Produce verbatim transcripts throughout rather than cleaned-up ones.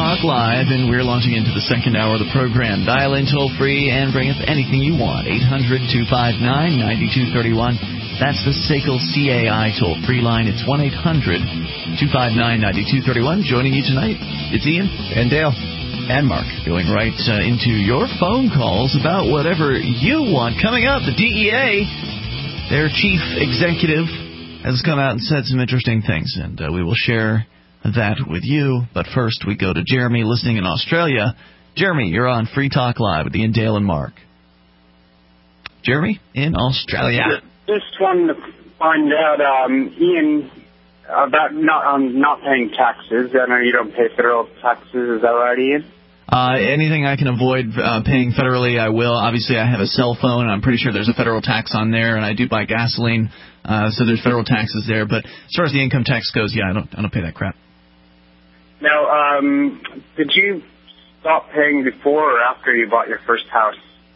Talk Live, and we're launching into the second hour of the program. Dial in toll-free and bring up anything you want. eight hundred, two five nine, nine two three one. That's the S A C L C A I toll-free line. It's one eight hundred, two five nine, nine two three one. Joining you tonight, it's Ian. And Dale. And Mark. Going right uh, into your phone calls about whatever you want. Coming up, the D E A, their chief executive, has come out and said some interesting things, and uh, we will share that with you. But first, we go to Jeremy listening in Australia. Jeremy, you're on Free Talk Live with Ian, Dale, and Mark. Jeremy in Australia. Just wanted to find out, um, Ian, about not um, not paying taxes. I know you don't pay federal taxes. Is that right, Ian? Uh, anything I can avoid uh, paying federally, I will. Obviously, I have a cell phone. I'm pretty sure there's a federal tax on there, and I do buy gasoline, uh, so there's federal taxes there. But as far as the income tax goes, yeah, I don't I don't pay that crap. Now, um, did you stop paying before or after you bought your first house?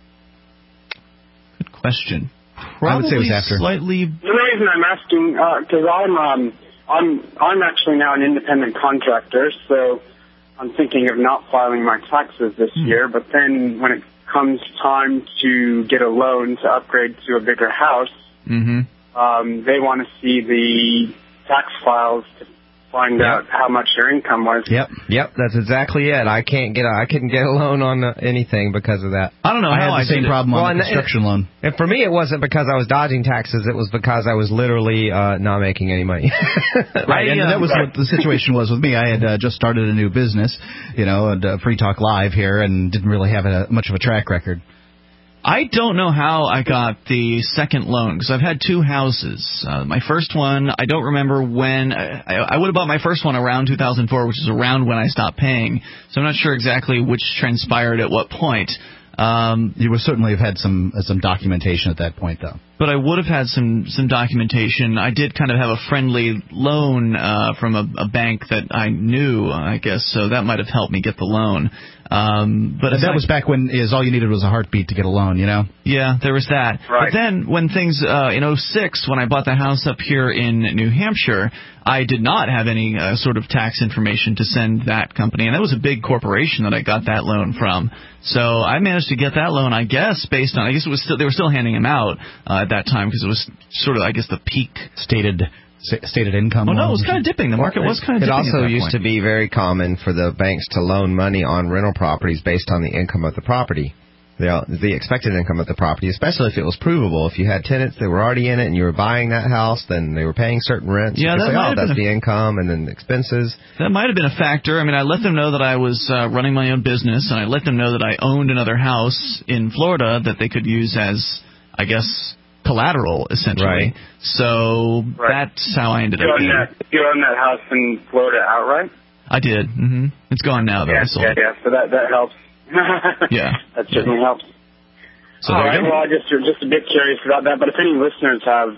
Good question. Probably I would say it was after. Slightly. The reason I'm asking, because uh, I'm um, I'm I'm actually now an independent contractor, so I'm thinking of not filing my taxes this hmm. year. But then when it comes time to get a loan to upgrade to a bigger house, mm-hmm. um, they want to see the tax files to find yep. out how much your income was. Yep, yep, that's exactly it. I can't get a, I couldn't get a loan on uh, anything because of that. I don't know I how had the I same did problem it. on well, the construction and, loan. And for me, it wasn't because I was dodging taxes. It was because I was literally uh, not making any money. Right, and uh, that was right. what the situation was with me. I had uh, just started a new business, you know, and uh, Free Talk Live here, and didn't really have a, much of a track record. I don't know how I got the second loan, because I've had two houses. Uh, my first one, I don't remember when. I, I would have bought my first one around two thousand four, which is around when I stopped paying. So I'm not sure exactly which transpired at what point. Um, you would certainly have had some uh, some documentation at that point, though. But I would have had some, some documentation. I did kind of have a friendly loan uh, from a, a bank that I knew, I guess, so that might have helped me get the loan. Um, but that I, was back when is all you needed was a heartbeat to get a loan, you know? Yeah, there was that. Right. But then when things, uh, in oh six, when I bought the house up here in New Hampshire, I did not have any uh, sort of tax information to send that company. And that was a big corporation that I got that loan from. So I managed to get that loan, I guess, based on, I guess it was still, they were still handing them out uh, at that time because it was sort of, I guess, the peak stated stated income. Well, no, it was kind of dipping. The market was kind of dipping. It also at that used point. to be very common for the banks to loan money on rental properties based on the income of the property. The, the expected income of the property, especially if it was provable. If you had tenants that were already in it and you were buying that house, then they were paying certain rents. Yeah, you that say, might oh, have that's been the a, income and then the expenses. That might have been a factor. I mean, I let them know that I was uh, running my own business, and I let them know that I owned another house in Florida that they could use as, I guess, collateral, essentially. Right. So right. that's how I ended you up own being. That, you own that house in Florida outright? I did. Mm-hmm. It's gone now, though. Yeah, I sold yeah, it. yeah. So that, that helps. Yeah. That certainly helps. So All there right, you go. well, I just, just a bit curious about that. But if any listeners have,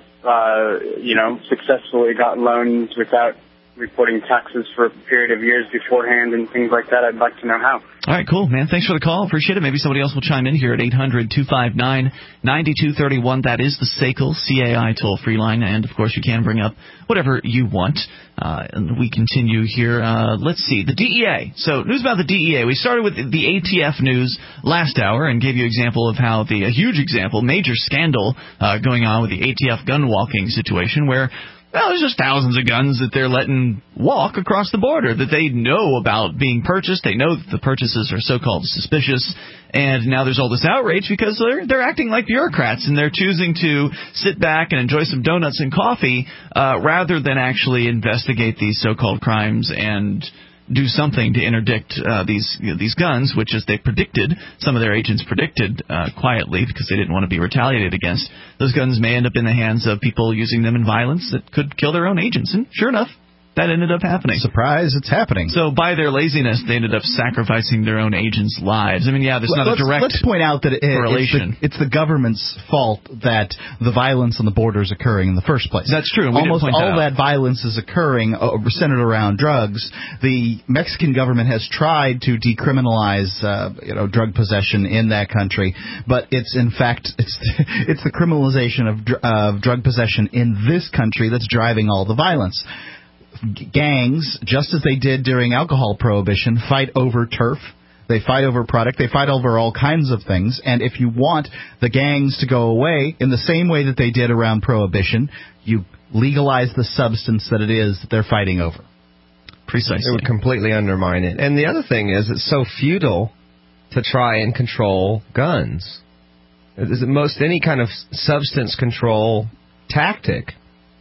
uh, you know, successfully got loans without reporting taxes for a period of years beforehand and things like that, I'd like to know how. All right, cool, man. Thanks for the call. Appreciate it. Maybe somebody else will chime in here at eight hundred, two five nine, nine two three one. That is the S A C L C A I toll-free line. And, of course, you can bring up whatever you want. Uh, and we continue here. Uh, let's see. The D E A. So, news about the D E A. We started with the A T F news last hour and gave you an example of how the, a huge example, major scandal uh, going on with the A T F gun walking situation where, well, there's just thousands of guns that they're letting walk across the border that they know about being purchased. They know that the purchases are so-called suspicious. And now there's all this outrage because they're, they're acting like bureaucrats and they're choosing to sit back and enjoy some donuts and coffee uh, rather than actually investigate these so-called crimes and do something to interdict uh, these you know, these guns, which, as they predicted, some of their agents predicted uh, quietly because they didn't want to be retaliated against. Those guns may end up in the hands of people using them in violence that could kill their own agents. And sure enough, that ended up happening. Surprise, it's happening. So by their laziness, they ended up sacrificing their own agents' lives. I mean, yeah, there's not let's, a direct Let's point out that it, correlation. It's, the, it's the government's fault that the violence on the border is occurring in the first place. That's true. And we Almost did point all that, that violence is occurring uh, centered around drugs. The Mexican government has tried to decriminalize, uh, you know, drug possession in that country, but it's in fact it's it's the criminalization of, dr- of drug possession in this country that's driving all the violence. gangs, just as they did during alcohol prohibition, fight over turf. They fight over product. They fight over all kinds of things. And if you want the gangs to go away in the same way that they did around prohibition, you legalize the substance that it is that they're fighting over. Precisely. It would completely undermine it. And the other thing is, it's so futile to try and control guns. Is it most any kind of substance control tactic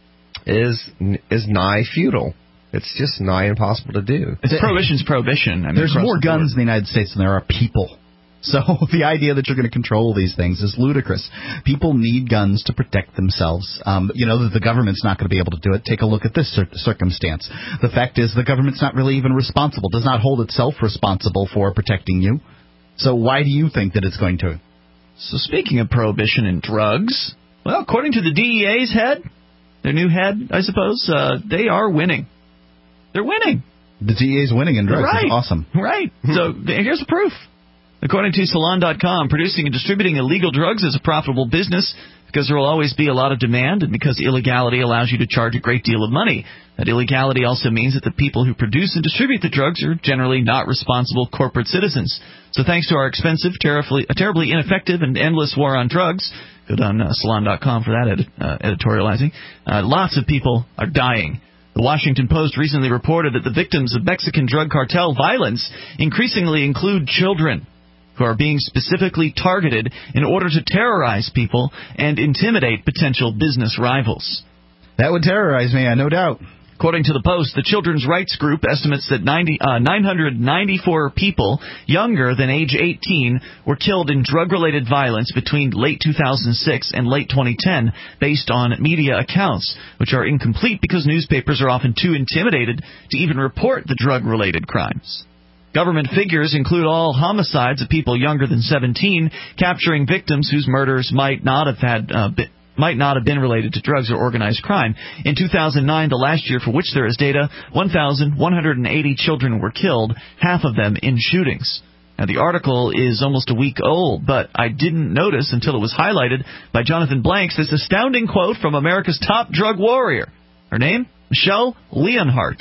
is is nigh futile. It's just nigh impossible to do. It's prohibition's prohibition. I mean, There's more the guns board. in the United States than there are people. So the idea that you're going to control these things is ludicrous. People need guns to protect themselves. Um, you know, that the government's not going to be able to do it. Take a look at this cir- circumstance. The fact is the government's not really even responsible, does not hold itself responsible for protecting you. So why do you think that it's going to? So speaking of prohibition and drugs, well, according to the D E A's head, their new head, I suppose, uh, they are winning. They're winning. The D E A's winning in drugs. Right. That's awesome. Right. So here's the proof. According to Salon dot com, producing and distributing illegal drugs is a profitable business because there will always be a lot of demand and because illegality allows you to charge a great deal of money. That illegality also means that the people who produce and distribute the drugs are generally not responsible corporate citizens. So thanks to our expensive, terribly, terribly ineffective, and endless war on drugs, go down uh, Salon dot com for that edi- uh, editorializing, uh, lots of people are dying. The Washington Post recently reported that the victims of Mexican drug cartel violence increasingly include children who are being specifically targeted in order to terrorize people and intimidate potential business rivals. That would terrorize me, no doubt. According to the Post, the children's rights group estimates that ninety, uh, nine hundred ninety-four people younger than age eighteen were killed in drug-related violence between late two thousand six and late twenty ten, based on media accounts, which are incomplete because newspapers are often too intimidated to even report the drug-related crimes. Government figures include all homicides of people younger than seventeen, capturing victims whose murders might not have had uh, been might not have been related to drugs or organized crime. In two thousand nine, the last year for which there is data, one thousand one hundred eighty children were killed, half of them in shootings. Now, the article is almost a week old, but I didn't notice until it was highlighted by Jonathan Blanks this astounding quote from America's top drug warrior. Her name? Michelle Leonhardt.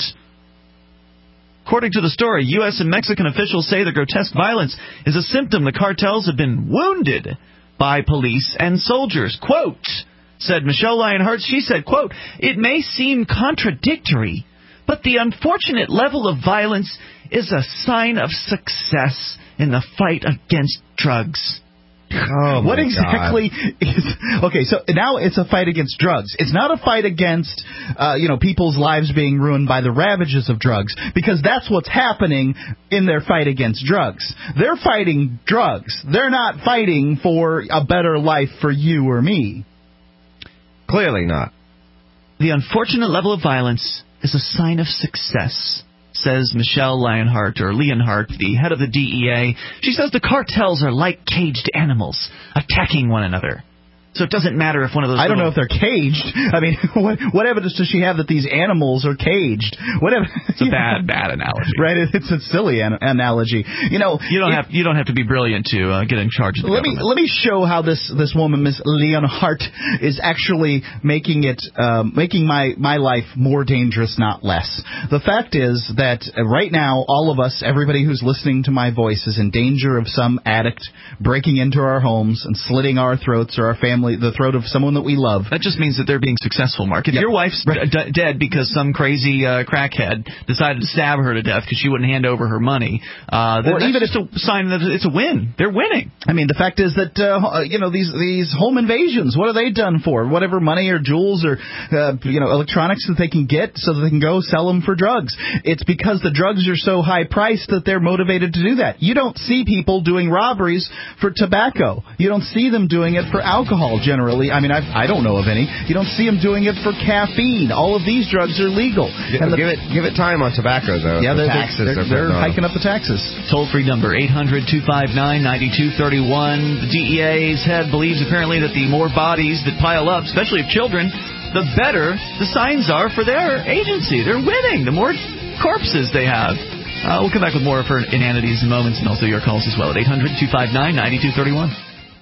According to the story, U S and Mexican officials say the grotesque violence is a symptom the cartels have been wounded by police and soldiers. Quote, said Michelle Leonhardt, she said, quote, it may seem contradictory, but the unfortunate level of violence is a sign of success in the fight against drugs. Oh, what exactly God. is... Okay, so now it's a fight against drugs. It's not a fight against, uh, you know, people's lives being ruined by the ravages of drugs, because that's what's happening in their fight against drugs. They're fighting drugs. They're not fighting for a better life for you or me. Clearly not. The unfortunate level of violence is a sign of success, says Michelle Leonhardt, or Leonhardt, the head of the D E A. She says the cartels are like caged animals, attacking one another. So it doesn't matter if one of those... I don't little... know if they're caged. I mean, what, what evidence does she have that these animals are caged? Whatever. It's a bad, bad analogy. Right? It's a silly an- analogy. You know, you don't it, have you don't have to be brilliant to uh, get in charge of the let government. me let me show how this this woman, Miss Leonhardt, is actually making it um, making my my life more dangerous, not less. The fact is that right now, all of us, everybody who's listening to my voice, is in danger of some addict breaking into our homes and slitting our throats or our family. The throat of someone that we love. That just means that they're being successful, Mark. If yep. your wife's right. d- dead because some crazy uh, crackhead decided to stab her to death because she wouldn't hand over her money, uh, then or that's even just a sign that it's a win. They're winning. I mean, the fact is that uh, you know these these home invasions. What are they done for? Whatever money or jewels or uh, you know electronics that they can get, so that they can go sell them for drugs. It's because the drugs are so high priced that they're motivated to do that. You don't see people doing robberies for tobacco. You don't see them doing it for alcohol generally. I mean, I've, I don't know of any. You don't see them doing it for caffeine. All of these drugs are legal. And the, give it give it time on tobacco, though. Yeah, the they're, taxes they're, are they're hiking up the taxes. Toll-free number, eight hundred two five nine nine two three one. The D E A's head believes apparently that the more bodies that pile up, especially of children, the better the signs are for their agency. They're winning. The more corpses they have. Uh, we'll come back with more for inanities in moments and also your calls as well at eight hundred two five nine nine two three one.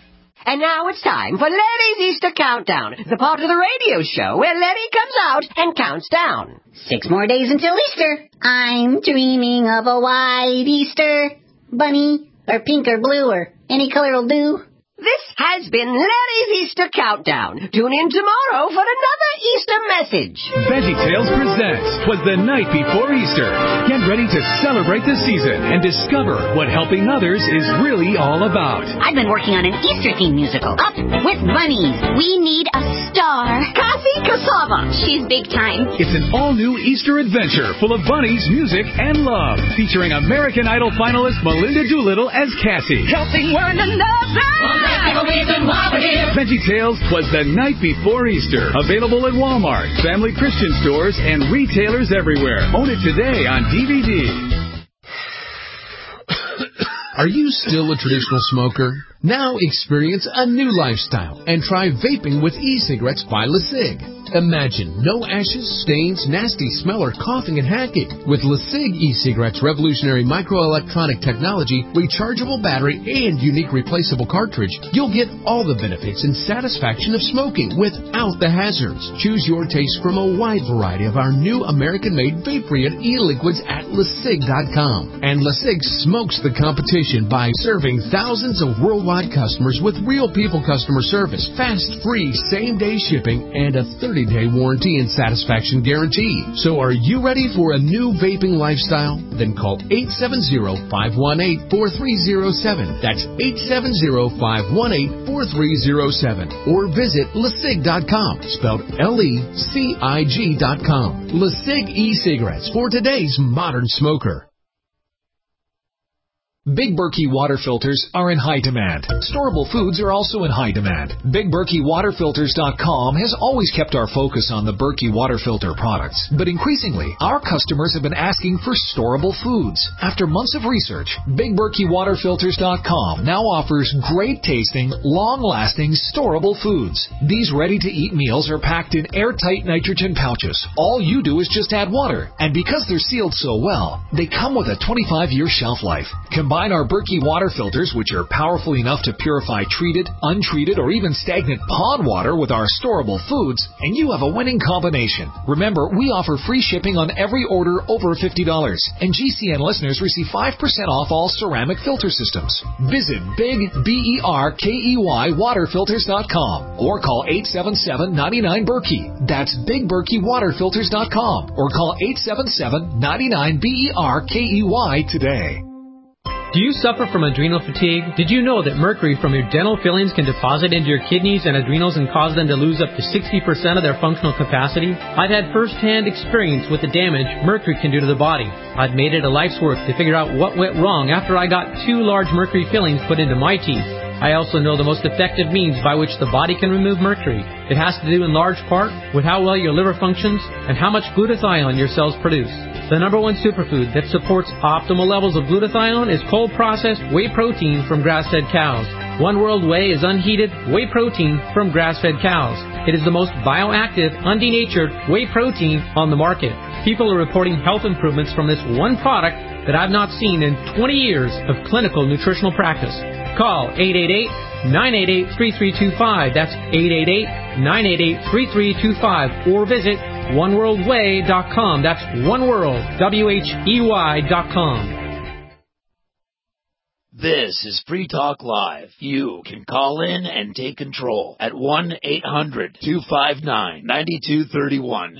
And now it's time for Larry's Easter Countdown, the part of the radio show where Larry comes out and counts down. Six more days until Easter. I'm dreaming of a white Easter bunny, or pink or blue, or any color will do. This has been Larry's Easter Countdown. Tune in tomorrow for another Easter message. VeggieTales presents "Twas the Night Before Easter." Get ready to celebrate the season and discover what helping others is really all about. I've been working on an Easter-themed musical. Up with bunnies. We need a star. Kathy Kasava. She's big time. It's an all-new Easter adventure full of bunnies, music, and love, featuring American Idol finalist Melinda Doolittle as Cassie. Helping one another. VeggieTales "Twas the Night Before Easter." Available at Walmart, family Christian stores, and retailers everywhere. Own it today on D V D. Are you still a traditional smoker? Now experience a new lifestyle and try vaping with e-cigarettes by LeSig. Imagine no ashes, stains, nasty smell, or coughing and hacking. With LeSig e-cigarettes' revolutionary microelectronic technology, rechargeable battery, and unique replaceable cartridge, you'll get all the benefits and satisfaction of smoking without the hazards. Choose your taste from a wide variety of our new American-made vape-free e-liquids at LeSig dot com. And LeSig smokes the competition by serving thousands of worldwide customers with real people customer service, fast, free, same-day shipping, and a thirty-day warranty and satisfaction guarantee. So are you ready for a new vaping lifestyle? Then call eight seven zero, five one eight, four three zero seven. That's eight seven zero, five one eight, four three zero seven. Or visit LeSig dot com, spelled L E C I G dot com. LeSig e-cigarettes for today's modern smoker. Big Berkey water filters are in high demand. Storable foods are also in high demand. Big Berkey Water Filters dot com has always kept our focus on the Berkey water filter products. But increasingly, our customers have been asking for storable foods. After months of research, Big Berkey Water Filters dot com now offers great tasting, long-lasting, storable foods. These ready-to-eat meals are packed in airtight nitrogen pouches. All you do is just add water. And because they're sealed so well, they come with a twenty-five year shelf life. Combine Combine our Berkey water filters, which are powerful enough to purify treated, untreated, or even stagnant pond water with our storable foods, and you have a winning combination. Remember, we offer free shipping on every order over fifty dollars, and G C N listeners receive five percent off all ceramic filter systems. Visit Big B E R K E Y Water Filters dot com or call eight seven seven, nine nine, Berkey. That's Big Berkey Water Filters dot com or call eight seven seven, nine nine, B E R K E Y today. Do you suffer from adrenal fatigue? Did you know that mercury from your dental fillings can deposit into your kidneys and adrenals and cause them to lose up to sixty percent of their functional capacity? I've had first-hand experience with the damage mercury can do to the body. I've made it a life's work to figure out what went wrong after I got two large mercury fillings put into my teeth. I also know the most effective means by which the body can remove mercury. It has to do in large part with how well your liver functions and how much glutathione your cells produce. The number one superfood that supports optimal levels of glutathione is cold-processed whey protein from grass-fed cows. One World Whey is unheated whey protein from grass-fed cows. It is the most bioactive, undenatured whey protein on the market. People are reporting health improvements from this one product that I've not seen in twenty years of clinical nutritional practice. Call eight eight eight, nine eight eight, three three two five. That's eight eight eight, nine eight eight, three three two five. Or visit one world way dot com. That's oneworld, W H E Y dot com. This is Free Talk Live. You can call in and take control at one eight hundred, two five nine, nine two three one.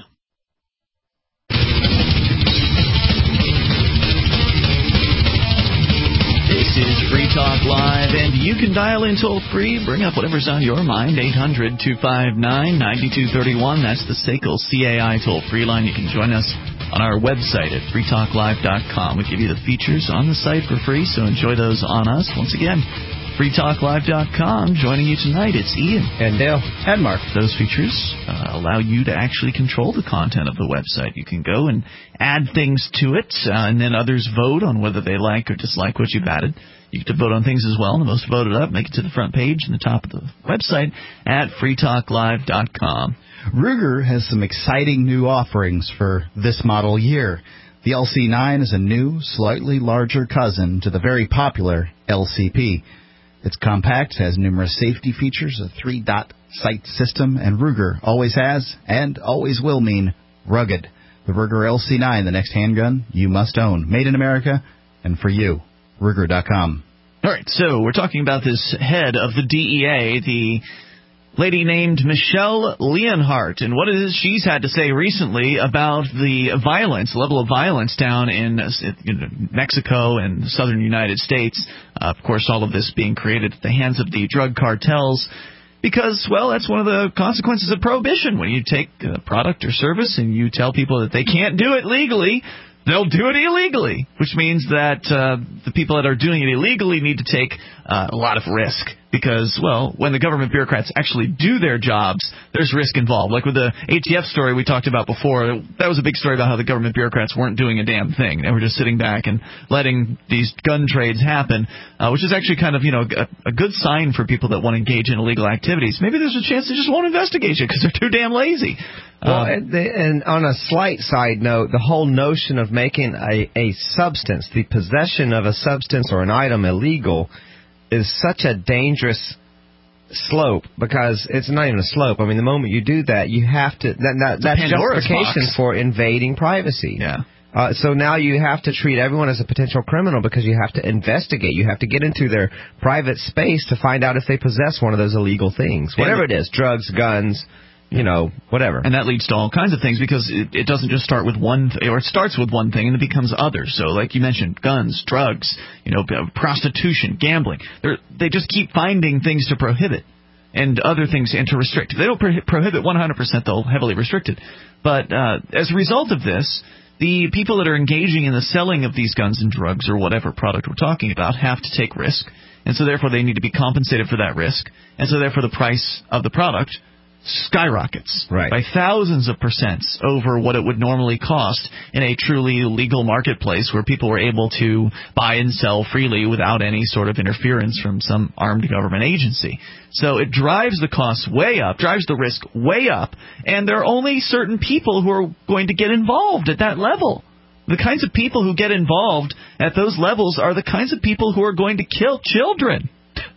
This is Free Talk Live, and you can dial in toll-free, bring up whatever's on your mind, eight hundred, two five nine, nine two three one. That's the S A C L C A I toll-free line. You can join us on our website at free talk live dot com. We give you the features on the site for free, so enjoy those on us. Once again, free talk live dot com. Joining you tonight, it's Ian. And Dale. And Mark. Those features uh, allow you to actually control the content of the website. You can go and add things to it, uh, and then others vote on whether they like or dislike what you've added. You get to vote on things as well. The most voted up, make it to the front page and the top of the website at free talk live dot com. Ruger has some exciting new offerings for this model year. The L C nine is a new, slightly larger cousin to the very popular L C P. It's compact, has numerous safety features, a three-dot sight system, and Ruger always has and always will mean rugged. The Ruger L C nine, the next handgun you must own. Made in America and for you. Ruger dot com. All right, so we're talking about this head of the D E A, the lady named Michelle Leonhart, and what it is she's had to say recently about the violence, level of violence down in, in Mexico and the southern United States. Uh, of course, all of this being created at the hands of the drug cartels. Because, well, that's one of the consequences of prohibition. When you take a product or service and you tell people that they can't do it legally, they'll do it illegally, which means that uh, the people that are doing it illegally need to take uh, a lot of risk. Because, well, when the government bureaucrats actually do their jobs, there's risk involved. Like with the A T F story we talked about before, that was a big story about how the government bureaucrats weren't doing a damn thing. They were just sitting back and letting these gun trades happen, uh, which is actually kind of, you know, a, a good sign for people that want to engage in illegal activities. Maybe there's a chance they just won't investigate you because they're too damn lazy. Well, Um, and, and on a slight side note, the whole notion of making a, a substance, the possession of a substance or an item illegal, is such a dangerous slope, because it's not even a slope. I mean, the moment you do that, you have to, that, that, that's justification box. for invading privacy. Yeah. Uh, so now you have to treat everyone as a potential criminal because you have to investigate. You have to get into their private space to find out if they possess one of those illegal things, whatever it is, drugs, guns, you know, whatever. And that leads to all kinds of things, because it, it doesn't just start with one th- or it starts with one thing and it becomes others. So like you mentioned, guns, drugs, you know, prostitution, gambling. They're, they just keep finding things to prohibit and other things and to restrict. If they don't pro- prohibit one hundred percent, they'll heavily restrict it. But uh, as a result of this, the people that are engaging in the selling of these guns and drugs or whatever product we're talking about have to take risk. And so therefore they need to be compensated for that risk. And so therefore the price of the product skyrockets right. by thousands of percents over what it would normally cost in a truly legal marketplace where people were able to buy and sell freely without any sort of interference from some armed government agency. So it drives the costs way up, drives the risk way up, and there are only certain people who are going to get involved at that level. The kinds of people who get involved at those levels are the kinds of people who are going to kill children.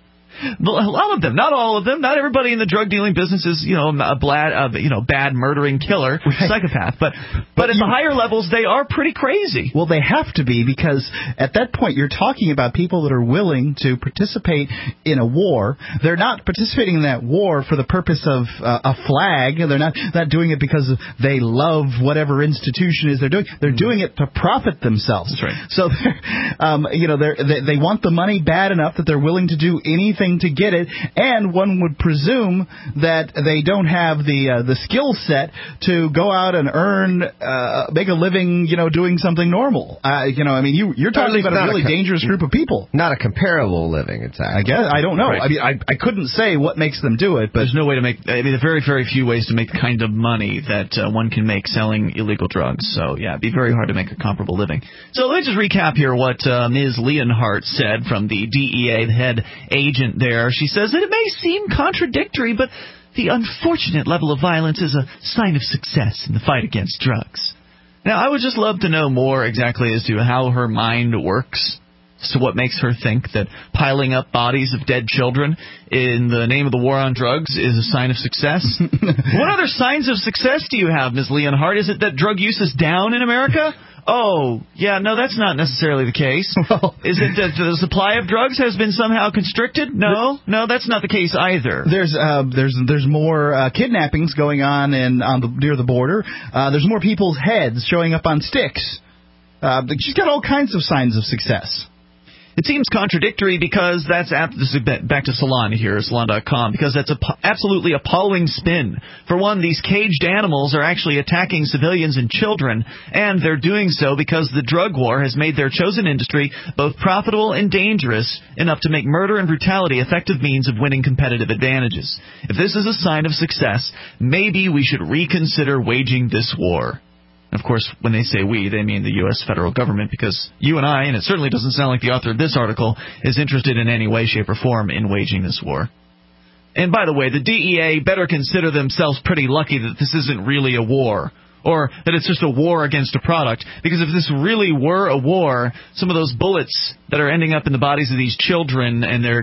A lot of them, not all of them, not everybody in the drug dealing business is, you know, a bad, uh, you know, bad murdering killer, right. psychopath. But but, but at you, the higher levels, they are pretty crazy. Well, they have to be, because at that point you're talking about people that are willing to participate in a war. They're not participating in that war for the purpose of uh, a flag. They're not not doing it because they love whatever institution is they're doing. They're doing it to profit themselves. That's right. So, um, you know, they're, they they want the money bad enough that they're willing to do anything to get it, and one would presume that they don't have the uh, the skill set to go out and earn, uh, make a living, you know, doing something normal. Uh, you know, I mean, you, you're talking about a really a co- dangerous group of people. Not a comparable living, exactly. I guess I don't know. Right. I mean, I I couldn't say what makes them do it, but there's no way to make. I mean, there are very very few ways to make the kind of money that uh, one can make selling illegal drugs. So yeah, it'd be very hard to make a comparable living. So let's just recap here what uh, Miz Leonhart said from the D E A, the head agent there. She says that it may seem contradictory, but the unfortunate level of violence is a sign of success in the fight against drugs. Now, I would just love to know more exactly as to how her mind works, as to what makes her think that piling up bodies of dead children in the name of the war on drugs is a sign of success. What other signs of success do you have, Miz Leonhart? Is it that drug use is down in America? Oh, yeah, no, that's not necessarily the case. Well, is it that the supply of drugs has been somehow constricted? No, no, that's not the case either. There's uh, there's there's more uh, kidnappings going on in on the near the border. Uh, there's more people's heads showing up on sticks. Uh, she's got all kinds of signs of success. It seems contradictory because that's ap- this is back to Salon here, Salon dot com, because that's an absolutely appalling spin. For one, these caged animals are actually attacking civilians and children, and they're doing so because the drug war has made their chosen industry both profitable and dangerous enough to make murder and brutality effective means of winning competitive advantages. If this is a sign of success, maybe we should reconsider waging this war. Of course, when they say we, they mean the U S federal government, because you and I, and it certainly doesn't sound like the author of this article, is interested in any way, shape, or form in waging this war. And by the way, the D E A better consider themselves pretty lucky that this isn't really a war, or that it's just a war against a product, because if this really were a war, some of those bullets that are ending up in the bodies of these children and they're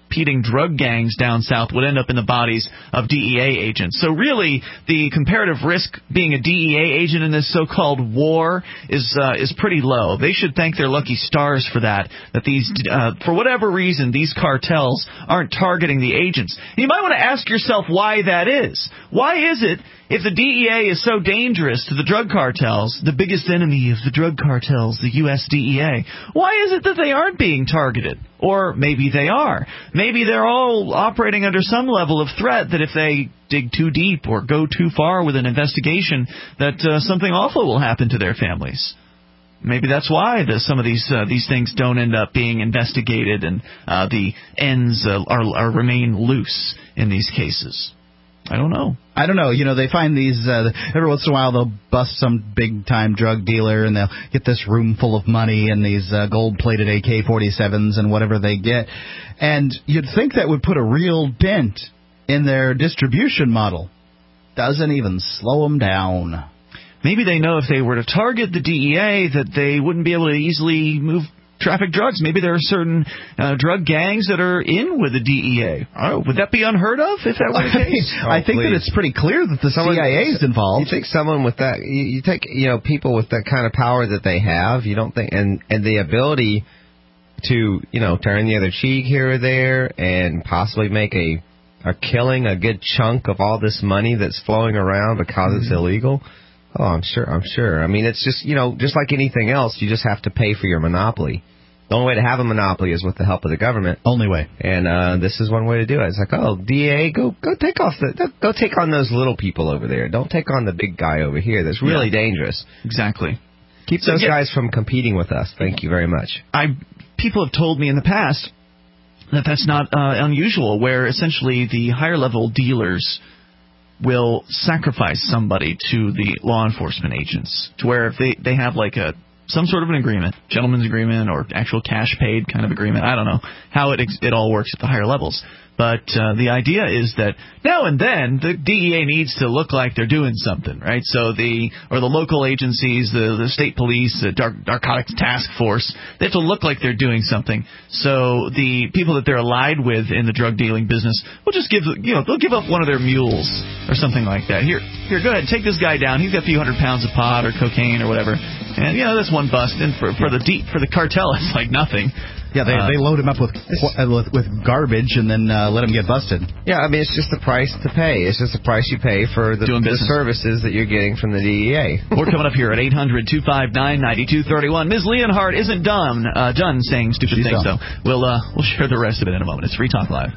competing drug gangs down south would end up in the bodies of D E A agents. So really, the comparative risk being a D E A agent in this so-called war is uh, is pretty low. They should thank their lucky stars for that, that these, uh, for whatever reason, these cartels aren't targeting the agents. And you might want to ask yourself why that is. Why is it, if the D E A is so dangerous to the drug cartels, the biggest enemy of the drug cartels, the U S D E A, why is it that they aren't being targeted? Or maybe they are. Maybe they're all operating under some level of threat that if they dig too deep or go too far with an investigation, that uh, something awful will happen to their families. Maybe that's why the, some of these uh, these things don't end up being investigated, and uh, the ends uh, are, are remain loose in these cases. I don't know. I don't know. You know, they find these, uh, every once in a while they'll bust some big-time drug dealer and they'll get this room full of money and these uh, gold-plated A K forty-sevens and whatever they get. And you'd think that would put a real dent in their distribution model. Doesn't even slow them down. Maybe they know if they were to target the D E A that they wouldn't be able to easily move traffic drugs. Maybe there are certain uh, drug gangs that are in with the D E A. Oh, would that be unheard of if that were the case? oh, I think please. that it's pretty clear that the someone, C I A is involved. You take someone with that, you, you take you know people with that kind of power that they have. You don't think and and the ability to you know turn the other cheek here or there and possibly make a a killing, a good chunk of all this money that's flowing around because mm-hmm. it's illegal. Oh, I'm sure. I'm sure. I mean, it's just, you know, just like anything else, you just have to pay for your monopoly. The only way to have a monopoly is with the help of the government. Only way. And uh, this is one way to do it. It's like, oh, D A, go go take off the go take on those little people over there. Don't take on the big guy over here. That's really yeah. dangerous. Exactly. Keep so, those yeah. guys from competing with us. Thank you very much. I people have told me in the past that that's not uh, unusual, where essentially the higher level dealers will sacrifice somebody to the law enforcement agents, to where if they, they have like a some sort of an agreement, gentleman's agreement or actual cash paid kind of agreement. I don't know how it it all works at the higher levels. But uh, the idea is that now and then the D E A needs to look like they're doing something, right? So the or the local agencies, the, the state police, the Dark, Narcotics Task Force, they have to look like they're doing something. So the people that they're allied with in the drug dealing business will just give, you know, they'll give up one of their mules or something like that. Here, here, go ahead, take this guy down. He's got a few hundred pounds of pot or cocaine or whatever, and you know that's one bust. And for for the deep, for the cartel, it's like nothing. Yeah, they uh, they load him up with with, with garbage and then uh, let him get busted. Yeah, I mean, it's just the price to pay. It's just the price you pay for the, the services that you're getting from the D E A. We're coming up here at eight hundred two five nine nine two three one. Miz Leonhardt isn't done uh, done saying stupid She's things, done. though. We'll, uh, we'll share the rest of it in a moment. It's Free Talk Live.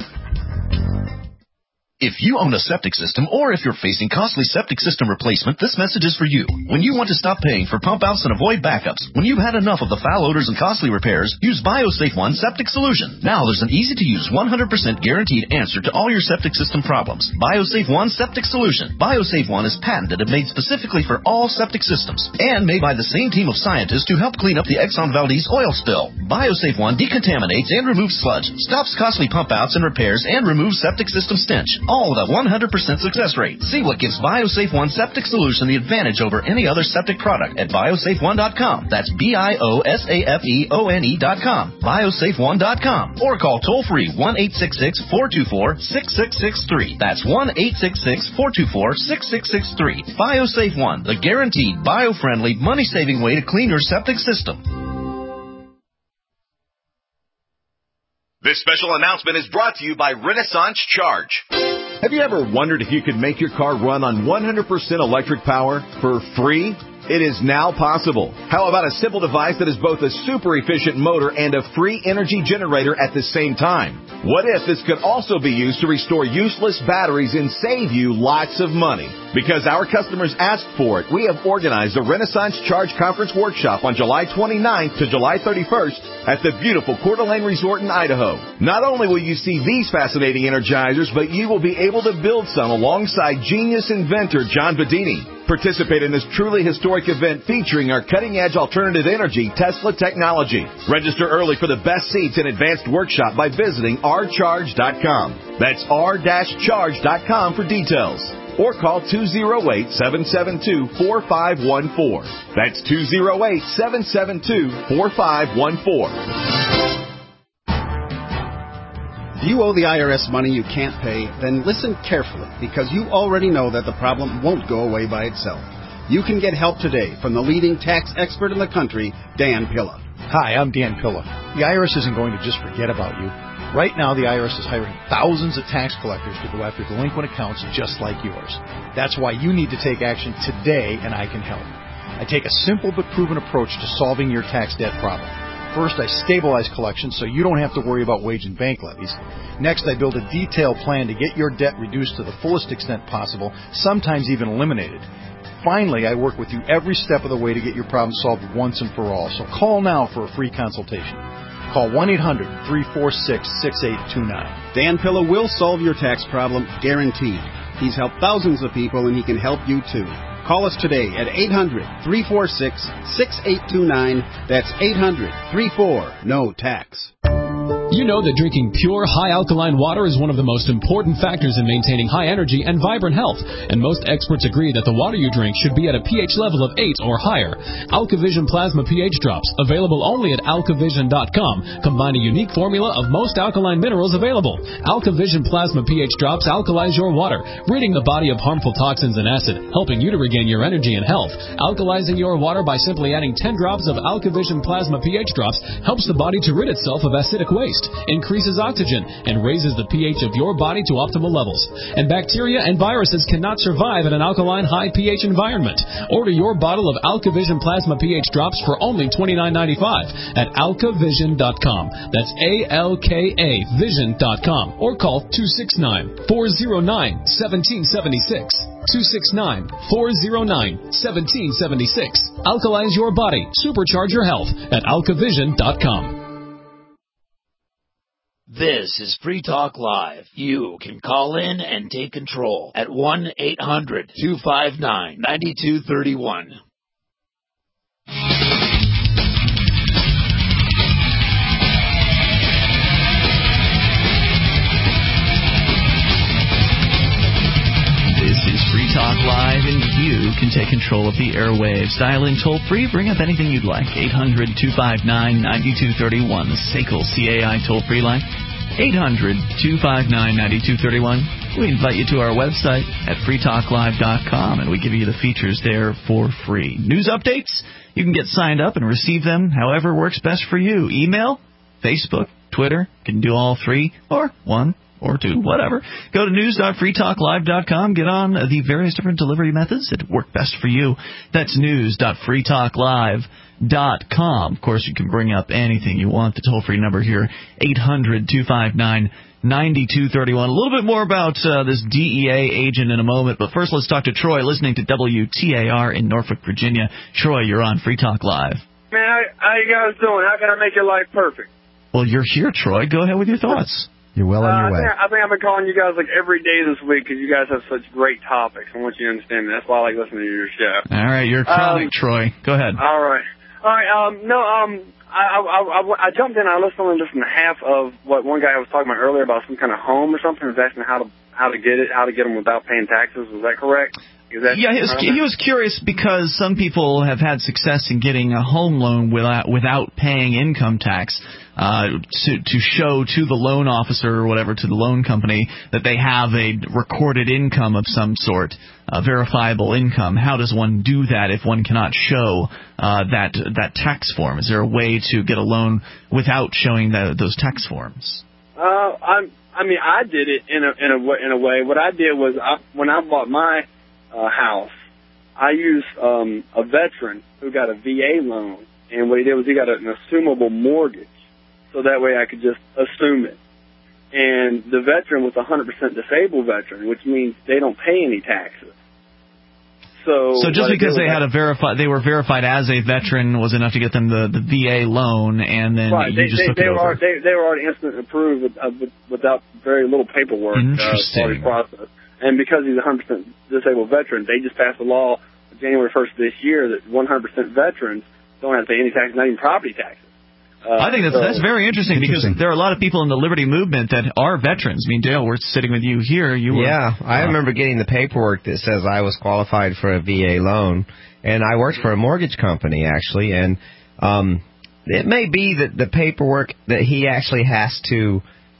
If you own a septic system or if you're facing costly septic system replacement, this message is for you. When you want to stop paying for pump outs and avoid backups, when you've had enough of the foul odors and costly repairs, use BioSafe One Septic Solution. Now there's an easy-to-use one hundred percent guaranteed answer to all your septic system problems. BioSafe One Septic Solution. BioSafe One is patented and made specifically for all septic systems and made by the same team of scientists to help clean up the Exxon Valdez oil spill. BioSafe One decontaminates and removes sludge, stops costly pump outs and repairs, and removes septic system stench. All with a one hundred percent success rate. See what gives BioSafe One Septic Solution the advantage over any other septic product at biosafe one dot com. That's B I O S A F E O N E dot com. biosafe one dot com. Or call toll-free one eight six six four two four six six six three. That's one eight six six four two four six six six three. BioSafe One, the guaranteed, bio-friendly, money-saving way to clean your septic system. This special announcement is brought to you by Renaissance Charge. Have you ever wondered if you could make your car run on one hundred percent electric power for free? It is now possible. How about a simple device that is both a super efficient motor and a free energy generator at the same time? What if this could also be used to restore useless batteries and save you lots of money? Because our customers asked for it, we have organized a Renaissance Charge Conference Workshop on July twenty-ninth to July thirty-first at the beautiful Coeur d'Alene Resort in Idaho. Not only will you see these fascinating energizers, but you will be able to build some alongside genius inventor John Bedini. Participate in this truly historic event featuring our cutting-edge alternative energy Tesla technology. Register early for the best seats and advanced workshop by visiting r charge dot com. That's r charge dot com for details. Or call two oh eight, seven seven two, four five one four. That's two oh eight, seven seven two, four five one four. If you owe the I R S money you can't pay, then listen carefully, because you already know that the problem won't go away by itself. You can get help today from the leading tax expert in the country, Dan Pilla. Hi, I'm Dan Pilla. The I R S isn't going to just forget about you. Right now, the I R S is hiring thousands of tax collectors to go after delinquent accounts just like yours. That's why you need to take action today, and I can help. I take a simple but proven approach to solving your tax debt problem. First, I stabilize collections so you don't have to worry about wage and bank levies. Next, I build a detailed plan to get your debt reduced to the fullest extent possible, sometimes even eliminated. Finally, I work with you every step of the way to get your problem solved once and for all. So call now for a free consultation. Call one eight hundred, three four six, six eight two nine. Dan Pilla will solve your tax problem, guaranteed. He's helped thousands of people, and he can help you too. Call us today at eight hundred, three four six, six eight two nine. That's eight hundred, three four, N O tax. You know that drinking pure, high-alkaline water is one of the most important factors in maintaining high energy and vibrant health, and most experts agree that the water you drink should be at a pH level of eight or higher. AlkaVision Plasma pH Drops, available only at alkavision dot com, combine a unique formula of most alkaline minerals available. AlkaVision Plasma pH Drops alkalize your water, ridding the body of harmful toxins and acid, helping you to regain your energy and health. Alkalizing your water by simply adding ten drops of AlkaVision Plasma pH Drops helps the body to rid itself of acidic waste, increases oxygen, and raises the pH of your body to optimal levels. And bacteria and viruses cannot survive in an alkaline high pH environment. Order your bottle of AlkaVision Plasma pH Drops for only twenty-nine ninety-five at alkavision dot com. That's A L K A vision dot com. Or call two six nine, four zero nine, one seven seven six. two six nine, four zero nine, one seven seven six. Alkalize your body. Supercharge your health at alkavision dot com. This is Free Talk Live. You can call in and take control at one eight hundred, two five nine, nine two three one. This is Free Talk Live, and you can take control of the airwaves. Dial in toll-free, bring up anything you'd like. eight hundred, two five nine, nine two three one, the S A C L C A I toll-free line. eight hundred, two five nine, nine two three one. We invite you to our website at free talk live dot com, and we give you the features there for free. News updates, you can get signed up and receive them however works best for you. Email, Facebook, Twitter, you can do all three, or one, or two, whatever. Go to news dot free talk live dot com. Get on the various different delivery methods that work best for you. That's news dot free talk live dot com. Of course, you can bring up anything you want. The toll-free number here, eight hundred, two five nine, nine two three one. A little bit more about uh, this D E A agent in a moment, but first let's talk to Troy, listening to W T A R in Norfolk, Virginia. Troy, you're on Free Talk Live. Man, how, how you guys doing? How can I make your life perfect? Well, you're here, Troy. Go ahead with your thoughts. You're well on uh, your I way. think, I think I've been calling you guys like every day this week because you guys have such great topics. I want you to understand that. That's why I like listening to your show. All right, you're chronic, um, Troy. Go ahead. All right. All right. Um, no, um, I, I, I, I jumped in. I listened to listen to half of what one guy was talking about earlier about some kind of home or something. He was asking how to how to get it, how to get them without paying taxes. Was that correct? Is that, yeah, he was, he was curious because some people have had success in getting a home loan without without paying income tax. Uh, to, to show to the loan officer or whatever, to the loan company, that they have a recorded income of some sort, a verifiable income. How does one do that if one cannot show uh, that that tax form? Is there a way to get a loan without showing the, those tax forms? Uh, I, I mean, I did it in a in a in a way. What I did was, I, when I bought my uh, house, I used um, a veteran who got a V A loan, and what he did was he got an assumable mortgage. So that way I could just assume it. And the veteran was a one hundred percent disabled veteran, which means they don't pay any taxes. So, so just because they had a verified, they were verified as a veteran was enough to get them the, the V A loan, and then right, you they, just they, took they it were over. Already, they, they were already instant approved with, uh, with, without very little paperwork. Interesting. Uh, process. And because he's a one hundred percent disabled veteran, they just passed a law January first of this year that one hundred percent veterans don't have to pay any taxes, not even property taxes. Uh, I think that's, so, that's very interesting, interesting because there are a lot of people in the Liberty Movement that are veterans. I mean, Dale, we're sitting with you here. You were, yeah, I uh, remember getting the paperwork that says I was qualified for a V A loan, and I worked for a mortgage company, actually, and um, it may be that the paperwork that he actually has to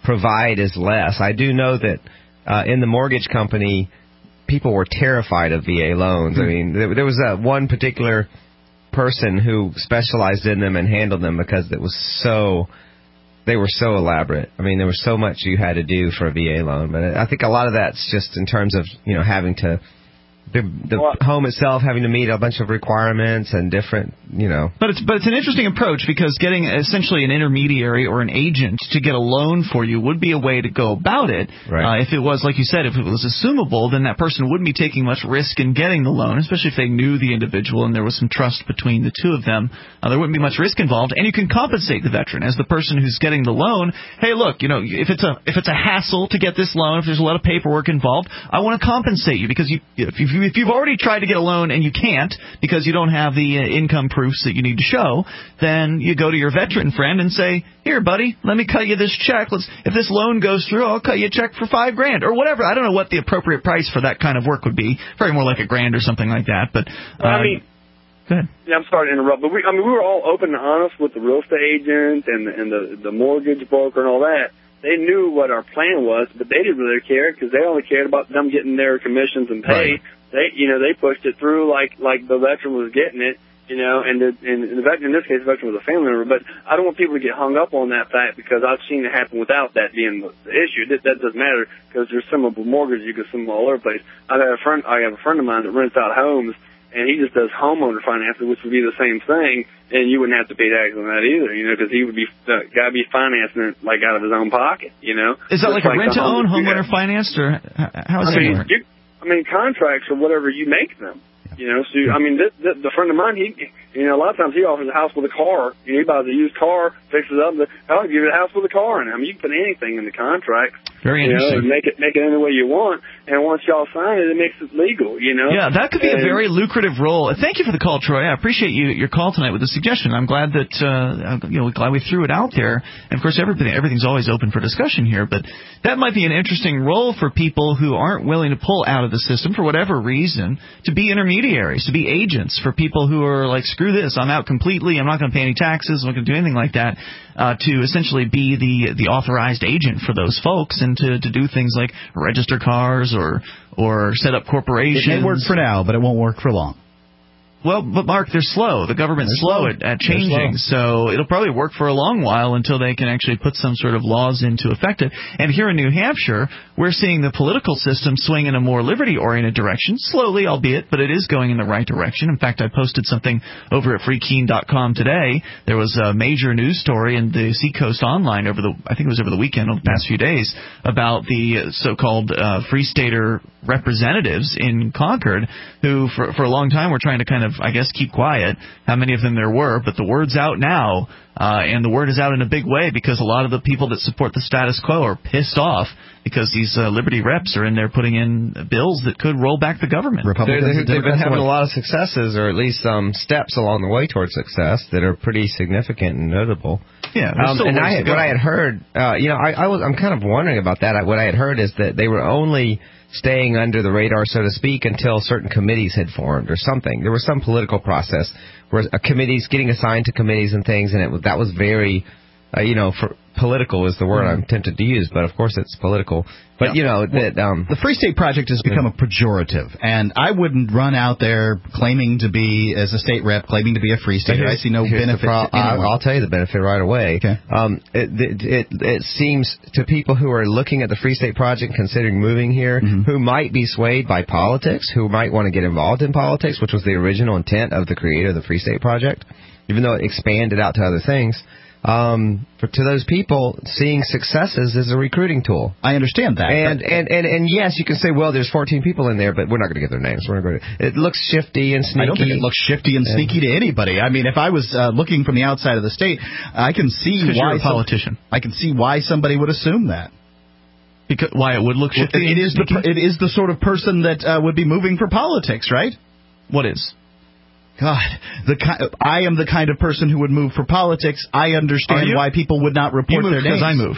provide is less. I do know that uh, in the mortgage company, people were terrified of V A loans. Mm-hmm. I mean, there, there was uh, one particular person who specialized in them and handled them because it was so, they were so elaborate. I mean, there was so much you had to do for a V A loan. But I think a lot of that's just in terms of, you know, having to, the, the well, home itself having to meet a bunch of requirements and different, you know. But it's but it's an interesting approach, because getting essentially an intermediary or an agent to get a loan for you would be a way to go about it. Right. Uh, if it was, like you said, if it was assumable, then that person wouldn't be taking much risk in getting the loan, especially if they knew the individual and there was some trust between the two of them. Uh, there wouldn't be much risk involved, and you can compensate the veteran as the person who's getting the loan. Hey, look, you know, if it's a if it's a hassle to get this loan, if there's a lot of paperwork involved, I want to compensate you, because you if you if you've already tried to get a loan and you can't because you don't have the uh, income proofs that you need to show, then you go to your veteran friend and say, here, buddy, let me cut you this check. Let's if this loan goes through, I'll cut you a check for five grand or whatever. I don't know what the appropriate price for that kind of work would be. Probably more like a grand or something like that. But uh, well, I mean, go ahead. Yeah, I'm sorry to interrupt, but we I mean we were all open and honest with the real estate agent and and the the mortgage broker and all that. They knew what our plan was, but they didn't really care because they only cared about them getting their commissions and pay. Right. They, you know, they pushed it through like like the veteran was getting it, you know, and the, and the veteran in this case, the veteran was a family member. But I don't want people to get hung up on that fact, because I've seen it happen without that being the, the issue. That, that doesn't matter, because there's similar mortgages you can sum all over the place. I have a friend, I have a friend of mine that rents out homes, and he just does homeowner financing, which would be the same thing, and you wouldn't have to pay tax on that either, you know, because he would be uh, got to be financing it like out of his own pocket, you know. Is that like, like a rent-to-own homeowner financed, or how is I that mean, work? You, I mean, contracts are whatever you make them. You know, so I mean, this, this, the friend of mine, he, you know, a lot of times he offers a house with a car. You know, he buys a used car, fixes it up. I'll give you a house with a car in it. I mean, you can put anything in the contract. Very you interesting. Know, and make it make it any way you want. And once y'all sign it, it makes it legal. You know. Yeah, that could be and, a very lucrative role. Thank you for the call, Troy. I appreciate you your call tonight with the suggestion. I'm glad that uh, you know glad we threw it out there. And of course, everything everything's always open for discussion here. But that might be an interesting role for people who aren't willing to pull out of the system for whatever reason, to be intermediaries, to be agents for people who are like, screw this, I'm out completely, I'm not going to pay any taxes, I'm not going to do anything like that, uh, to essentially be the the authorized agent for those folks, and to, to do things like register cars or or set up corporations. It may work for now, but it won't work for long. Well, but Mark, they're slow. The government's They're slow, slow. At, at changing, so it'll probably work for a long while until they can actually put some sort of laws into effect. And here in New Hampshire, we're seeing the political system swing in a more liberty-oriented direction, slowly, albeit, but it is going in the right direction. In fact, I posted something over at free keene dot com today. There was a major news story in the Seacoast Online over the, I think it was over the weekend, over the past few days, about the so-called uh, Free Stater representatives in Concord, who for, for a long time were trying to kind of, I guess, keep quiet how many of them there were, but the word's out now, uh, and the word is out in a big way, because a lot of the people that support the status quo are pissed off because these uh, Liberty reps are in there putting in bills that could roll back the government. Republicans, they've been having a lot of successes, or at least some steps along the way towards success that are pretty significant and notable. Yeah, um, and I had, what I had heard, uh, you know, I, I was I'm kind of wondering about that. I, what I had heard is that they were only staying under the radar, so to speak, until certain committees had formed or something. There was some political process where a committees getting assigned to committees and things, and it that was very, uh, you know, for political is the word mm-hmm. I'm tempted to use, but of course it's political. But, yeah. you know, well, that, um, the Free State Project has become a pejorative, and I wouldn't run out there claiming to be, as a state rep, claiming to be a Free Stater. I see no benefit. Pro- I'll, I'll tell you the benefit right away. Okay. Um, it, it, it, it seems to people who are looking at the Free State Project, considering moving here, mm-hmm. who might be swayed by politics, who might want to get involved in politics, which was the original intent of the creator of the Free State Project, even though it expanded out to other things. Um, for, to those people, seeing successes is a recruiting tool. I understand that. And, and, and, and yes, you can say, well, there's fourteen people in there, but we're not going to get their names. We're not going to. It looks shifty and sneaky. I don't think it looks shifty and sneaky to anybody. I mean, if I was uh, looking from the outside of the state, I can see why you're a politician. Some, I can see why somebody would assume that. Because why it would look shifty. It is the it is the sort of person that uh, would be moving for politics, right? What is? God, the ki- I am the kind of person who would move for politics. I understand why people would not report you moved their names. Because I moved.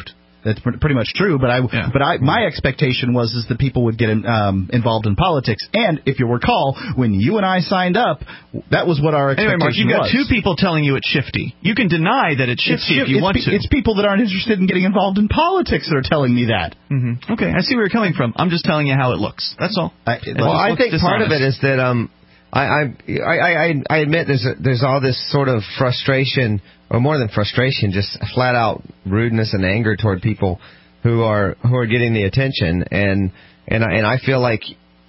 That's pretty much true. But I, yeah. but I, my expectation was is that people would get in, um, involved in politics. And if you recall, when you and I signed up, that was what our expectation anyway, Mark, you've got was. two people telling you it's shifty. You can deny that it's shifty it's, if you it's want pe- to. It's people that aren't interested in getting involved in politics that are telling me that. Mm-hmm. Okay, I see where you're coming from. I'm just telling you how it looks. That's all. I, well, I think dishonest. part of it is that um, I, I I I admit there's a, there's all this sort of frustration, or more than frustration, just flat out rudeness and anger toward people who are who are getting the attention, and and I, and I feel like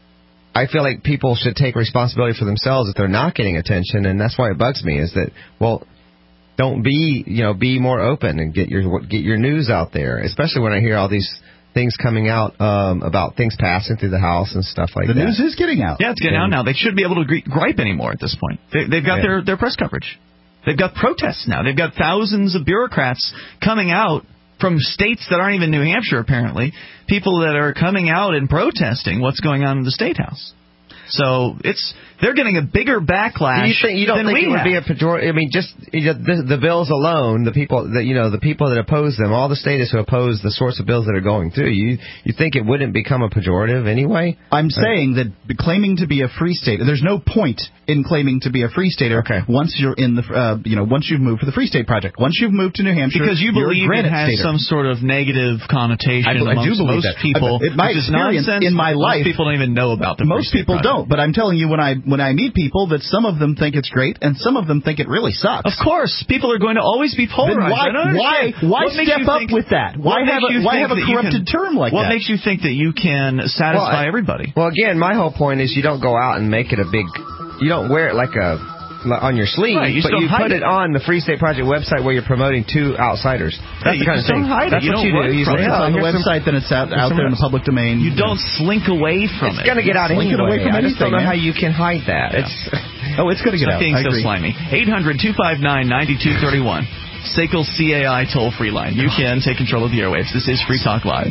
I feel like people should take responsibility for themselves if they're not getting attention, and that's why it bugs me. Is that well. Don't be, you know, be more open and get your get your news out there, especially when I hear all these things coming out um, about things passing through the House and stuff like the that. The news is getting out. Yeah, it's getting yeah. out now. They shouldn't be able to gri- gripe anymore at this point. They, they've got yeah. their, their press coverage. They've got protests now. They've got thousands of bureaucrats coming out from states that aren't even New Hampshire, apparently, people that are coming out and protesting what's going on in the State House. So it's they're getting a bigger backlash. Do you think you don't than think we it would have. be a pejorative? I mean, just you know, the, the bills alone, the people that you know, the people that oppose them, all the statists who oppose the sorts of bills that are going through. You you think it wouldn't become a pejorative anyway? I'm saying that claiming to be a free state, there's no point in claiming to be a free stater. Okay. Once you're in the, uh, you know, once you've moved for the Free State Project, once you've moved to New Hampshire, because you you're believe a it has stater. some sort of negative connotation. I, I do believe most that. people. I, my which is experience nonsense. in my most life, people don't even know about the most Free State people Project. don't. But I'm telling you, when I when I meet people, that some of them think it's great and some of them think it really sucks. Of course, people are going to always be polarized. Then why I don't why why what step up think, with that? Why have a, why have a corrupted can, term like what that? What makes you think that you can satisfy well, I, everybody? Well, again, my whole point is you don't go out and make it a big. You don't wear it like a. on your sleeve, right, you but you put it. it on the Free State Project website where you're promoting two outsiders. That's yeah, the kind of thing. Hide That's it. what you you do. You say, it's oh, on the website, some, then it's out, out there in the public domain. You don't slink away from it's it. It's going to get out slink anyway. It away from I anything, just don't know man. how you can hide that. Yeah. It's oh, it's going to get Stop out. being I so agree. slimy. eight hundred two five nine nine two three one. S A C L C A I toll-free line. You can take control of the airwaves. This is Free Talk Live.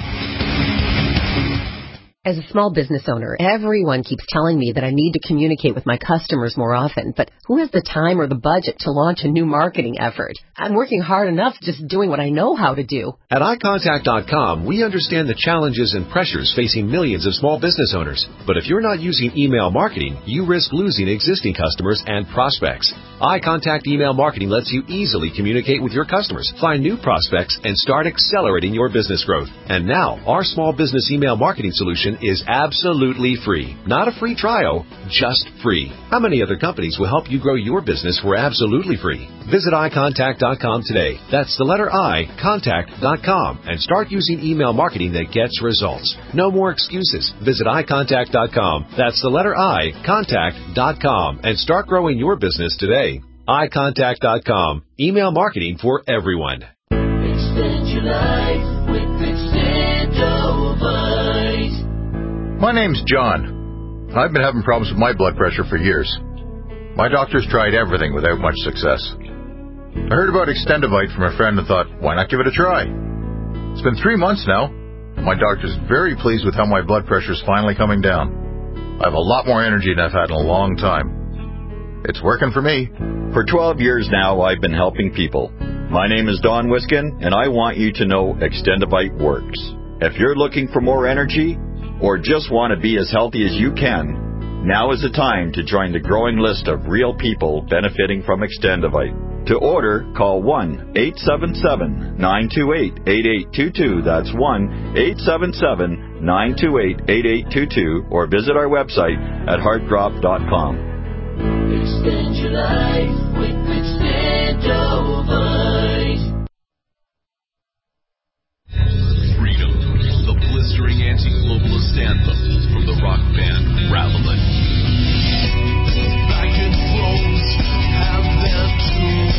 As a small business owner, everyone keeps telling me that I need to communicate with my customers more often, but who has the time or the budget to launch a new marketing effort? I'm working hard enough just doing what I know how to do. At i contact dot com, we understand the challenges and pressures facing millions of small business owners. But if you're not using email marketing, you risk losing existing customers and prospects. iContact Email Marketing lets you easily communicate with your customers, find new prospects, and start accelerating your business growth. And now, our small business email marketing solution is absolutely free. Not a free trial, just free. How many other companies will help you grow your business for absolutely free? Visit i contact dot com today. That's the letter I, contact dot com, and start using email marketing that gets results. No more excuses. Visit i contact dot com. That's the letter I, contact dot com, and start growing your business today. i contact dot com. Email marketing for everyone. Extend your life with Extendovite. My name's John. I've been having problems with my blood pressure for years. My doctor's tried everything without much success. I heard about Extendovite from a friend and thought, why not give it a try? It's been three months now, and my doctor's very pleased with how my blood pressure's finally coming down. I have a lot more energy than I've had in a long time. It's working for me. For twelve years now, I've been helping people. My name is Don Wiskin, and I want you to know Extendovite works. If you're looking for more energy, or just want to be as healthy as you can, now is the time to join the growing list of real people benefiting from Extendovite. To order, call one eight seven seven nine two eight eight eight two two. That's one eight seven seven nine two eight eight eight two two, or visit our website at heartdrop dot com. Extend your life with Extendovite. Freedom, the blistering anti-globalist anthem from the rock band Ravelin. Back and forth, have their tools.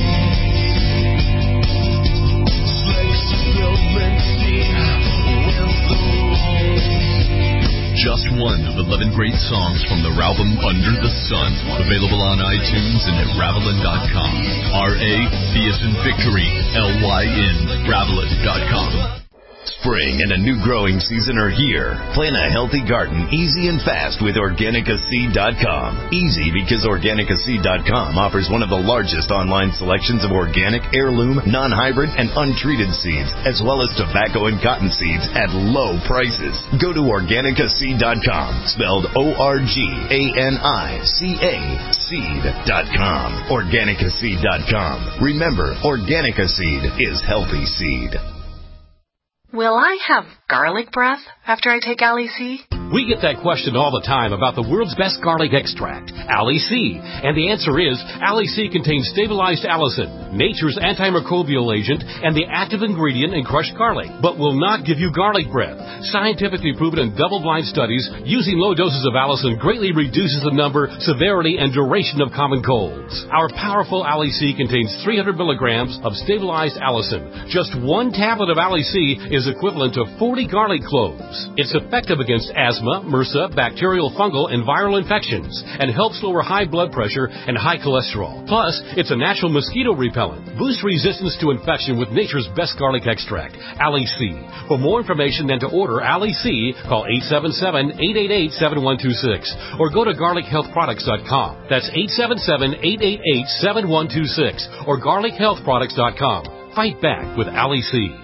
Slaves to building with the rules. Just one of eleven great songs from their album Under the Sun, available on iTunes and at Ravelin dot com. R A V as in victory, L Y N, Ravelin dot com. Spring and a new growing season are here. Plant a healthy garden easy and fast with Organica Seed dot com. Easy because Organica Seed dot com offers one of the largest online selections of organic, heirloom, non-hybrid, and untreated seeds, as well as tobacco and cotton seeds at low prices. Go to Organica Seed dot com, spelled O R G A N I C A, seed dot com. Organica Seed dot com. Remember, Organica Seed is healthy seed. Will I have garlic breath after I take Ali C? We get that question all the time about the world's best garlic extract, Ali C. And the answer is, Ali C contains stabilized allicin, nature's antimicrobial agent, and the active ingredient in crushed garlic, but will not give you garlic breath. Scientifically proven in double-blind studies, using low doses of allicin greatly reduces the number, severity, and duration of common colds. Our powerful Ali C contains three hundred milligrams of stabilized allicin. Just one tablet of Ali C is equivalent to forty garlic cloves. It's effective against asthma, MRSA, bacterial, fungal, and viral infections, and helps lower high blood pressure and high cholesterol. Plus, it's a natural mosquito repellent. Boost resistance to infection with nature's best garlic extract, Ali C. For more information and to order Ali C, call eight seven seven, eight eight eight, seven one two six or go to garlic health products dot com. That's eight seven seven, eight eight eight, seven one two six or garlic health products dot com. Fight back with Ali C.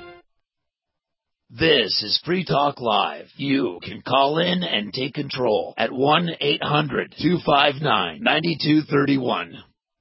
This is Free Talk Live. You can call in and take control at one eight hundred, two five nine, nine two three one.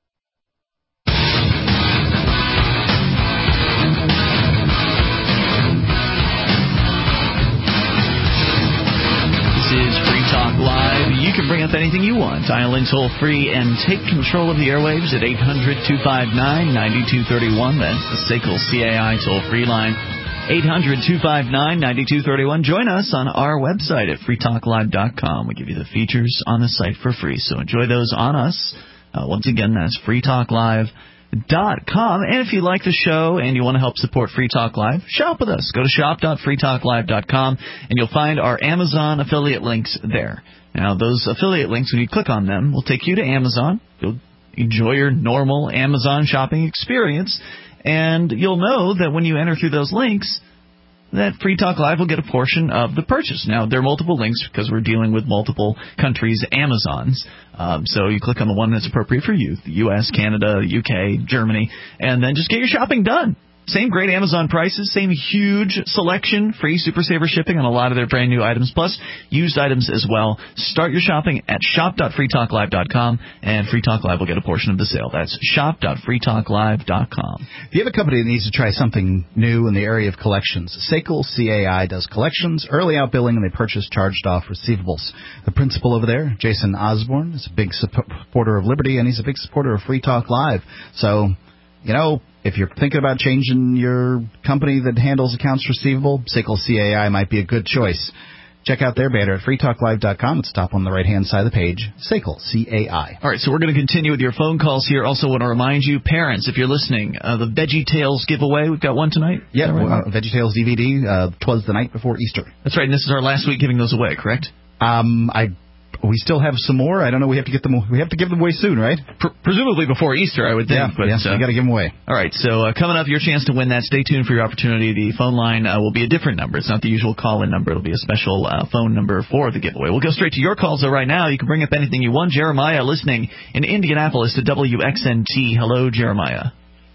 This is Free Talk Live. You can bring up anything you want. Dial in toll free and take control of the airwaves at eight hundred, two five nine, nine two three one. That's the S A C L C A I toll free line. eight hundred, two five nine, nine two three one. Join us on our website at free talk live dot com. We give you the features on the site for free, so enjoy those on us. Uh, once again, that's free talk live dot com. And if you like the show and you want to help support Free Talk Live, shop with us. Go to shop dot free talk live dot com, and you'll find our Amazon affiliate links there. Now, those affiliate links, when you click on them, will take you to Amazon. You'll enjoy your normal Amazon shopping experience. And you'll know that when you enter through those links, that Free Talk Live will get a portion of the purchase. Now, there are multiple links because we're dealing with multiple countries' Amazons. Um, so you click on the one that's appropriate for you, the U S, Canada, U K, Germany, and then just get your shopping done. Same great Amazon prices, same huge selection, free Super Saver shipping on a lot of their brand new items, plus used items as well. Start your shopping at shop dot free talk live dot com, and Free Talk Live will get a portion of the sale. That's shop dot free talk live dot com. If you have a company that needs to try something new in the area of collections, S A C L C A I does collections, early out billing, and they purchase charged-off receivables. The principal over there, Jason Osborne, is a big supporter of Liberty, and he's a big supporter of Free Talk Live. So, you know, if you're thinking about changing your company that handles accounts receivable, S A C L C A I might be a good choice. Check out their banner at free talk live dot com. It's top on the right-hand side of the page, S A C L C A I. All right, so we're going to continue with your phone calls here. Also want to remind you, parents, if you're listening, uh, the Veggie Tales giveaway, we've got one tonight? Yeah, right? uh, Veggie Tales D V D, uh, 'twas the night before Easter. That's right, and this is our last week giving those away, correct? Um, I... We still have some more. I don't know. We have to get them. We have to give them away soon, right? Pre- presumably before Easter, I would think. Yeah, but yeah, uh, we got to give them away. All right. So uh, coming up, your chance to win that. Stay tuned for your opportunity. The phone line uh, will be a different number. It's not the usual call-in number. It'll be a special uh, phone number for the giveaway. We'll go straight to your calls though right now. You can bring up anything you want. Jeremiah, listening in Indianapolis to W X N T. Hello, Jeremiah.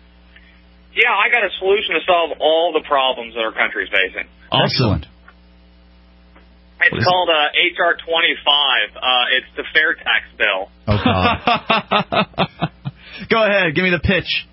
Yeah, I got a solution to solve all the problems that our country's facing. Excellent. It's called uh, H R twenty-five. Uh, it's the fair tax bill. Oh, God. Go ahead. Give me the pitch.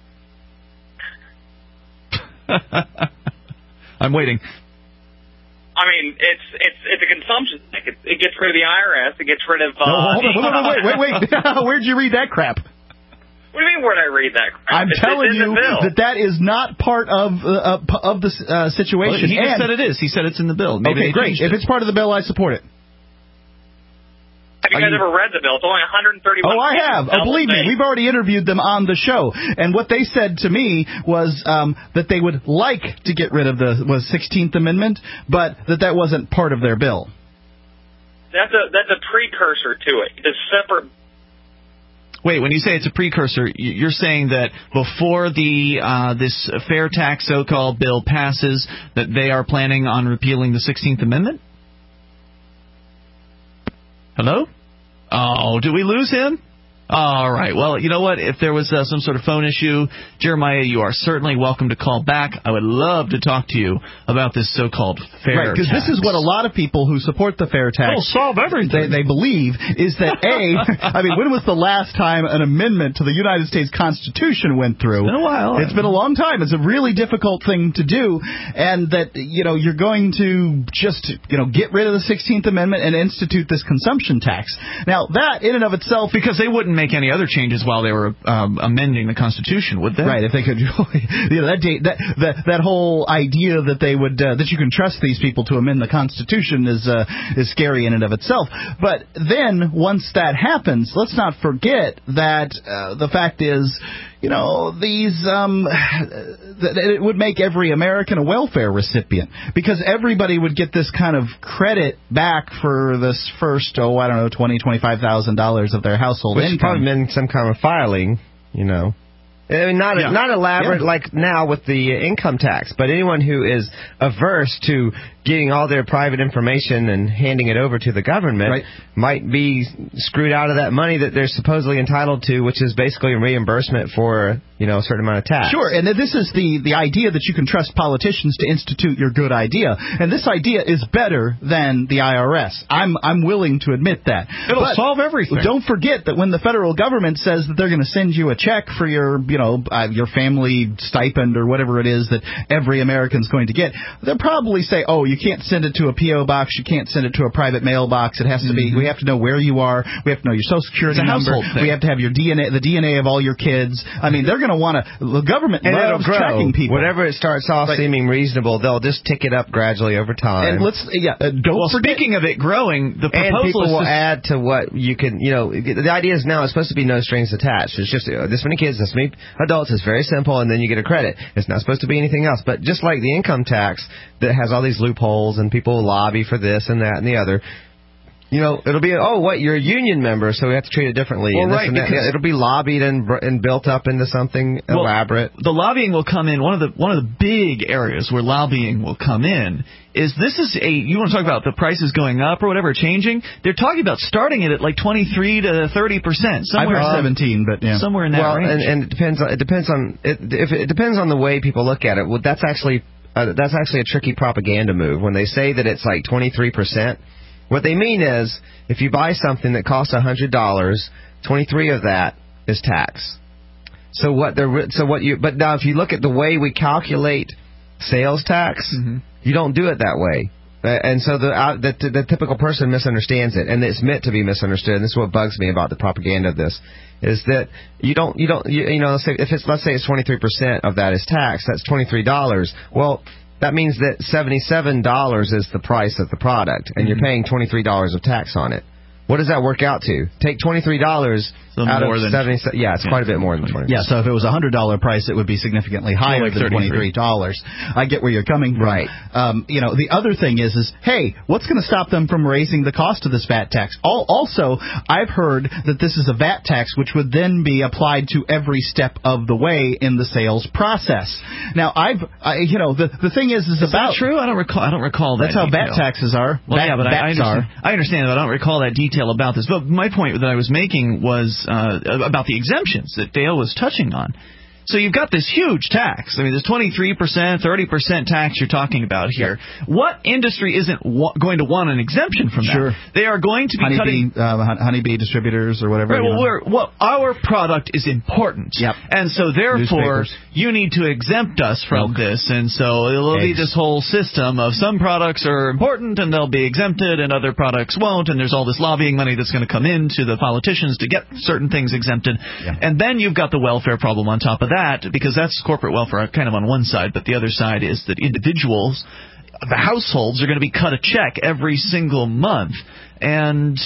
I'm waiting. I mean, it's it's it's a consumption thing. It, it gets rid of the I R S. It gets rid of... Uh, no, hold on, wait, wait, wait, wait. Where'd you read that crap? What do you mean, where'd I read that crap? I'm it's, telling it's you that that is not part of uh, of the uh, situation. Well, he just and, said it is. He said it's in the bill. Maybe okay, great. If it. it's part of the bill, I support it. Have you guys you... ever read the bill? It's only one hundred thirty-one Oh, I have. Oh, believe me, we've already interviewed them on the show. And what they said to me was um, that they would like to get rid of the was sixteenth Amendment, but that that wasn't part of their bill. That's a that's a precursor to it. It's separate. Wait, when you say it's a precursor, you're saying that before the uh, this fair tax so-called bill passes, that they are planning on repealing the sixteenth Amendment? Hello? Oh, did we lose him? All right. Well, you know what? If there was uh, some sort of phone issue, Jeremiah, you are certainly welcome to call back. I would love to talk to you about this so-called fair right, because tax. this is what a lot of people who support the fair tax It'll solve everything. They, they believe is that, A, I mean, when was the last time an amendment to the United States Constitution went through? It's been a while. It's been a long time. It's a really difficult thing to do, and that, you know, you're going to just, you know, get rid of the sixteenth Amendment and institute this consumption tax. Now, that in and of itself... Because they wouldn't make any other changes while they were um, amending the Constitution, would they? Right, if they could, you know, that, that that that whole idea that they would uh, that you can trust these people to amend the Constitution is uh, is scary in and of itself. But then once that happens, let's not forget that uh, the fact is, you know, these um, th- it would make every American a welfare recipient, because everybody would get this kind of credit back for this first, oh, I don't know, twenty, twenty-five thousand dollars of their household Which income. probably been some kind of filing, you know. I mean, not Yeah. not elaborate Yeah. like now with the income tax, but anyone who is averse to getting all their private information and handing it over to the government Right. might be screwed out of that money that they're supposedly entitled to, which is basically a reimbursement for, you know, a certain amount of tax. Sure, and this is the, the idea that you can trust politicians to institute your good idea. And this idea is better than the I R S. I'm I'm willing to admit that. It'll But solve everything. Don't forget that when the federal government says that they're going to send you a check for your, you know, uh, your family stipend or whatever it is that every American's going to get, they'll probably say, oh, you can't send it to a P O box, you can't send it to a private mailbox. It has to be, we have to know where you are, we have to know your social security It's a number, household thing. we have to have your D N A, the D N A of all your kids. I mean, they're going to want to, the government And loves it'll grow. tracking people. Whatever it starts off Right. seeming reasonable, they'll just tick it up gradually over time. And let's, yeah, uh, don't Well, forget. speaking of it growing, the And proposal people is will to- add to what you can, you know, the idea is now it's supposed to be no strings attached. It's just uh, this many kids, this many adults. It's very simple, and then you get a credit. It's not supposed to be anything else. But just like the income tax that has all these loopholes and people lobby for this and that and the other, you know, it'll be, oh, what, you're a union member, so we have to treat it differently. Well, and this right, and that. because- Yeah, it'll be lobbied and br- and built up into something Well, elaborate. The lobbying will come in. One of the one of the big areas where lobbying will come in is this is a, you want to talk about the prices going up or whatever, changing. They're talking about starting it at like twenty-three to thirty percent. I've heard seventeen, but yeah. Somewhere in that well, range. and, and it depends on it depends on it, if it depends on the way people look at it. Well, that's actually uh, that's actually a tricky propaganda move when they say that it's like twenty-three percent. What they mean is, if you buy something that costs one hundred dollars, twenty-three of that is tax. So what they're so what you but now if you look at the way we calculate sales tax, mm-hmm. you don't do it that way. Uh, and so the, uh, the the typical person misunderstands it, and it's meant to be misunderstood. And this is what bugs me about the propaganda of this, is that you don't you don't you, you know let's say if it's let's say it's twenty-three percent of that is tax, that's twenty-three dollars. Well, that means that seventy-seven dollars is the price of the product, and mm-hmm. you're paying twenty-three dollars of tax on it. What does that work out to? Take twenty-three dollars so out more of than, seventy. Yeah, it's yeah, quite a bit more than twenty. Yeah, so if it was a hundred dollar price, it would be significantly higher like than twenty-three dollars. I get where you're coming from. Right. Um, you know, the other thing is, is hey, what's going to stop them from raising the cost of this V A T tax? All, also, I've heard that this is a V A T tax which would then be applied to every step of the way in the sales process. Now, I've, I, you know, the the thing is, is, is about that true. I don't recall. I don't recall that. That's how detail. V A T taxes are. Well, V A T, yeah, but I, I understand. are. I understand, but I don't recall that detail about this. But my point that I was making was uh, about the exemptions that Dale was touching on. So you've got this huge tax. I mean, this twenty-three percent, thirty percent tax you're talking about here. Yeah. What industry isn't wa- going to want an exemption from that? Sure. They are going to be honeybee, cutting... Uh, honeybee distributors or whatever. Right, well, we're, well, our product is important. Yep. And so, therefore, Newspapers. you need to exempt us from Milk. this. And so it'll Eggs. be this whole system of some products are important and they'll be exempted and other products won't. And there's all this lobbying money that's going to come into the politicians to get certain things exempted. Yeah. And then you've got the welfare problem on top of that, because that's corporate welfare kind of on one side, but the other side is that individuals, the households, are going to be cut a check every single month. And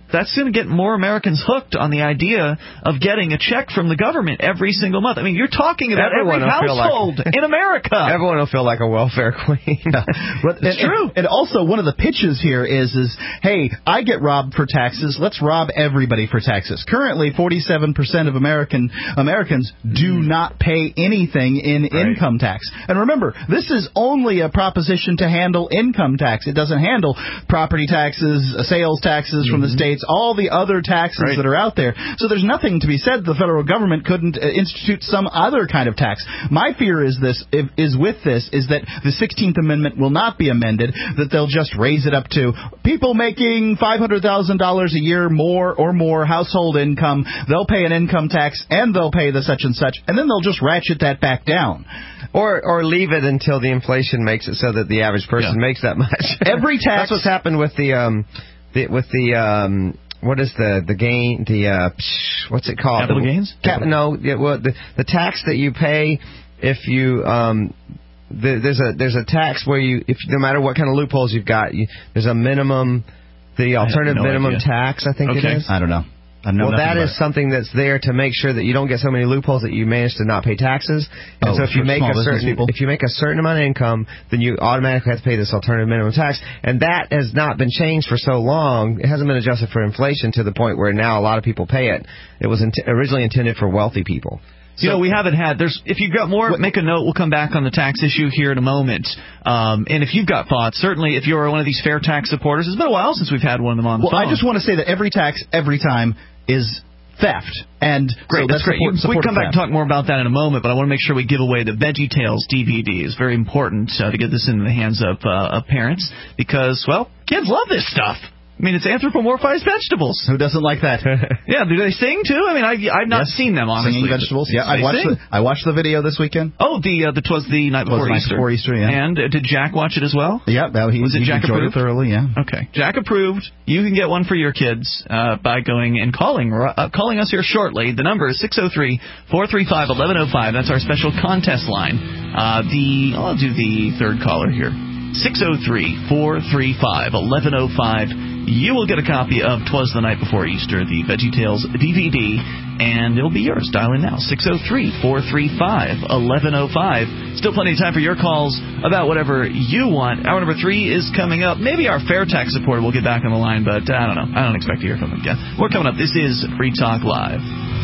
that's going to get more Americans hooked on the idea of getting a check from the government every single month. I mean, you're talking about Everyone every will feel household like, in America. Everyone will feel like a welfare queen. But, it's and, true. And, and also, one of the pitches here is, is, hey, I get robbed for taxes. Let's rob everybody for taxes. Currently, forty-seven percent of American Americans do mm. not pay anything in right. income tax. And remember, this is only a proposition to handle income tax. It doesn't handle property taxes, sales taxes mm-hmm. from the states, all the other taxes right. that are out there. So there's nothing to be said the federal government couldn't uh, institute some other kind of tax. My fear is this if, is with this is that the sixteenth Amendment will not be amended, that they'll just raise it up to people making five hundred thousand dollars a year more or more household income. They'll pay an income tax and they'll pay the such and such, and then they'll just ratchet that back down. Or or leave it until the inflation makes it so that the average person yeah. makes that much. Every tax. That's what's happened with the um the, with the um what is the the gain the uh what's it called capital the, gains? Cap, no, yeah, well the the tax that you pay if you um. The, there's a there's a tax where you if no matter what kind of loopholes you've got you, there's a minimum the alternative no minimum idea. tax I think okay. it is. I don't know. I know well, that is it. something that's there to make sure that you don't get so many loopholes that you manage to not pay taxes. And oh, so if you make a certain people? if you make a certain amount of income, then you automatically have to pay this alternative minimum tax. And that has not been changed for so long. It hasn't been adjusted for inflation to the point where now a lot of people pay it. It was int- originally intended for wealthy people. You know, we haven't had, there's, if you've got more, make a note. We'll come back on the tax issue here in a moment. Um, and if you've got thoughts, certainly if you're one of these fair tax supporters, it's been a while since we've had one of them on the well, phone. Well, I just want to say that every tax, every time, is theft. And great, so that's, that's great. Support, support we can come back and talk more about that in a moment, but I want to make sure we give away the Veggie Tales D V D. It's very important uh, to get this into the hands of, uh, of parents because, well, kids love this stuff. I mean, it's anthropomorphized vegetables. Who doesn't like that? Yeah, do they sing too? I mean, I, I've not yes. seen them, honestly. Singing vegetables? Yeah, I watched, the, I watched the video this weekend. Oh, the uh, the twas the night before night Easter. Before Easter, yeah. And uh, did Jack watch it as well? Yeah, well, he, was it he Jack enjoyed approved? it thoroughly, yeah. Okay, Jack approved. You can get one for your kids uh, by going and calling uh, calling us here shortly. The number is six oh three, four three five, eleven oh five. That's our special contest line. Uh, the I'll do the third caller here. six oh three, four three five, eleven oh five. You will get a copy of Twas the Night Before Easter, the Veggie Tales D V D, and it'll be yours. Dial in now, six oh three, four three five, eleven oh five. Still plenty of time for your calls about whatever you want. Hour number three is coming up. Maybe our fair tax supporter will get back on the line, but I don't know. I don't expect to hear from them again. We're coming up. This is Free Talk Live.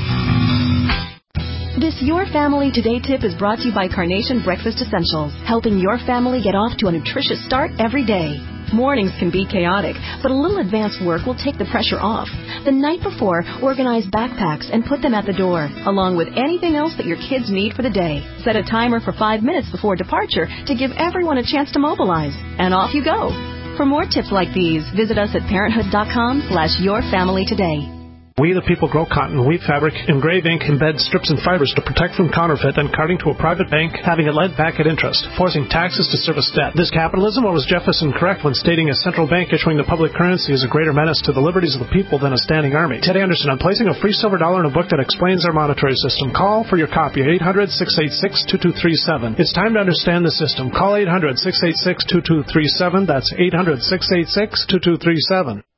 This Your Family Today tip is brought to you by Carnation Breakfast Essentials, helping your family get off to a nutritious start every day. Mornings can be chaotic, but a little advanced work will take the pressure off. The night before, organize backpacks and put them at the door, along with anything else that your kids need for the day. Set a timer for five minutes before departure to give everyone a chance to mobilize. And off you go. For more tips like these, visit us at parenthood.com slash your family today. We the people grow cotton, weave fabric, engrave ink, embed strips and fibers to protect from counterfeit, and carting to a private bank, having it lent back at interest, forcing taxes to service debt. This capitalism, or was Jefferson correct when stating a central bank issuing the public currency is a greater menace to the liberties of the people than a standing army? Teddy Anderson, I'm placing a free silver dollar in a book that explains our monetary system. Call for your copy at eight hundred, six eight six, two two three seven. It's time to understand the system. Call eight hundred, six eight six, two two three seven. That's eight hundred, six eight six, two two three seven.